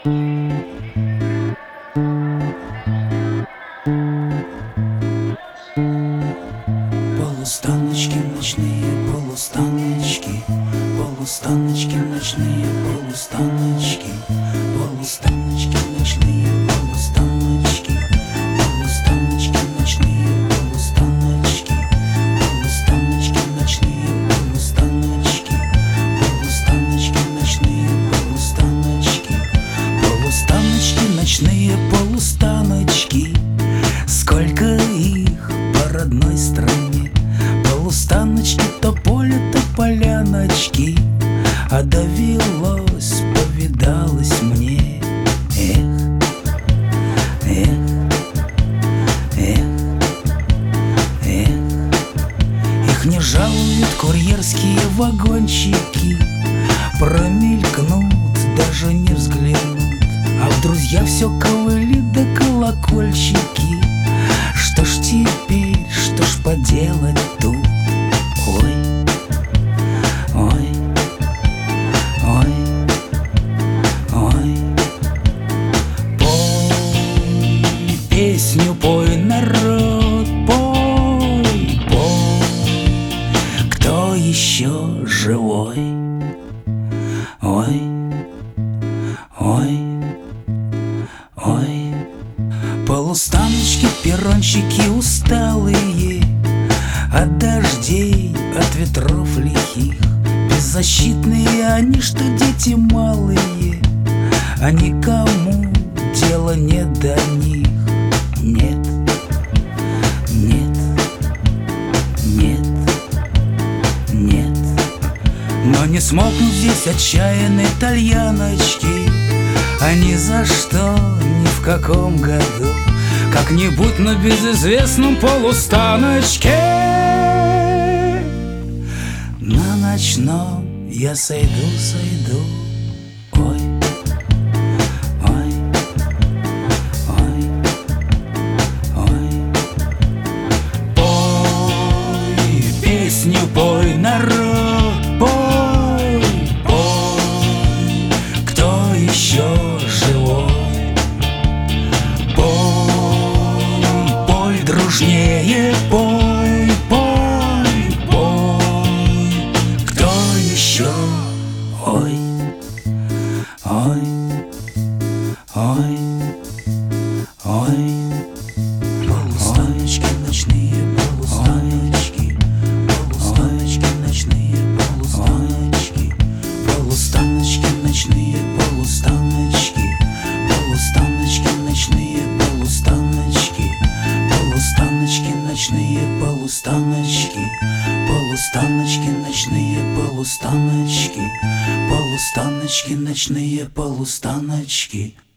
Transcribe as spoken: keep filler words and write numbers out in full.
Полустаночки ночные, полустаночки, полустаночки ночные, полустаночки, полустаночки ночные, полустаночки, полустаночки ночные, полустаночки, полустаночки ночные, полустаночки, полустаночки ночные, полустаночки, полустаночки ночные, полустаночки. Сколько их по родной стране, полустаночки, то поле, то поляночки. А довелось, повидалось мне. Эх, эх, эх, эх. Их не жалуют курьерские вагончики, промелькнут, даже не взглянут. А в друзья все ковыли да колокольчики. Что ж теперь, что ж поделать тут? Ой, ой, ой, ой. Пой, песню пой, народ, пой, пой. Кто еще живой? Ой, ой, ой. Полустаночки, перрончики усталые от дождей, от ветров лихих. Беззащитные они, что дети малые, а никому дела нет до них. Нет, нет, нет, нет. Но не смолкнут здесь отчаянные тальяночки, а ни за что, ни в каком году. Как-нибудь на безызвестном полустаночке на ночном я сойду, сойду. Ой, ой, ой, ой. Пой, песню пой, народ, пой, пой. Кто еще живой? Дружнее пой, пой, пой. Кто еще? Ой, ой, ой, ой. Полустаночки ночные, полустаночки, полустаночки ночные, полустаночки, полустаночки ночные, полустаночки, полустаночки ночные, полустаночки. Полустаночки ночные, полустаночки, полустаночки ночные, полустаночки, полустаночки ночные, полустаночки.